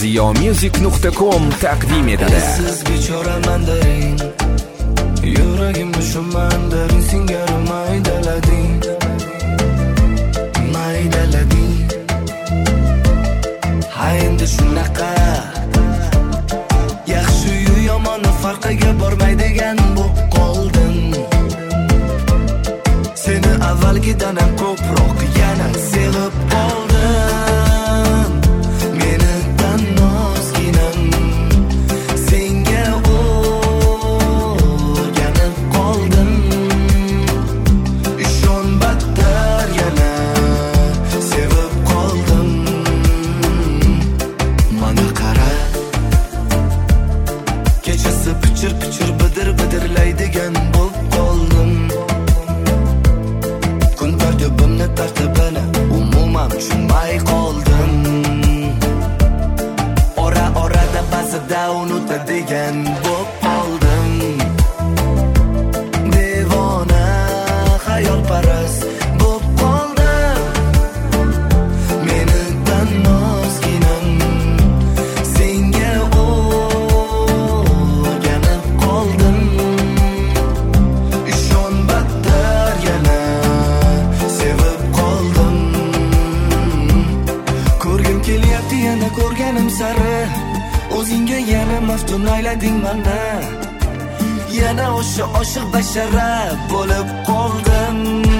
Siyomusic.com taqdim etadi. Siz bechora mandarin, yuragimni shu mandarin singari maydalading, maydalading. Ha endi shunaqa yaxshi-yu yomonni farqiga bormaydigan bo'p qoldim. Seni avvalgidan ham ko'proq yana sevib qoldim. Meni tannosginam senga o'rganib qoldim. Ishon battar yana sevib qoldim. Mana qara, kechasi pichir-pichir bidir-bidirlaydigan bo'p qoldim. Kun tartibimni tartibini umuman tushunmay qoldim. Ora-orada ba'zida unutadigan bo'p qoldim. Devona xayolparast bo'p qoldim. Meni tannosginam senga o'rganib qoldim. Ishon battar yana sevib qoldim. Ko'rgim kelyapti yana ko'rganim sari, o'zingga yana maftun aylading meni. Yana o'sha oshiq bashara bo'lib qoldim.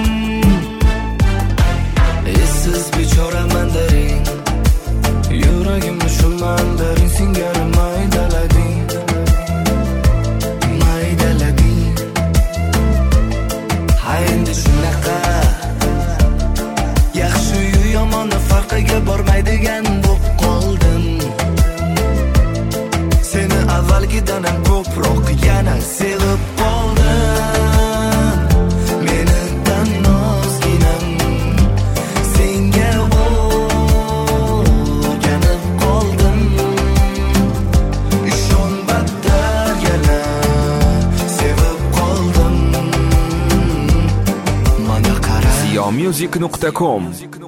Siz bechora mandarin, yuragimni shu mandarin singari maydalading, maydalading. Ha endi shunaqa yaxshi-yu yomonni farqiga bormaydigan bo'p qoldim. Seni avvalgidan ham ko'proq yana sevib qoldim. Meni tannosginam senga o'rganib qoldim. Ishon battar yana sevib qoldim. Mana qara, Siyomusic.com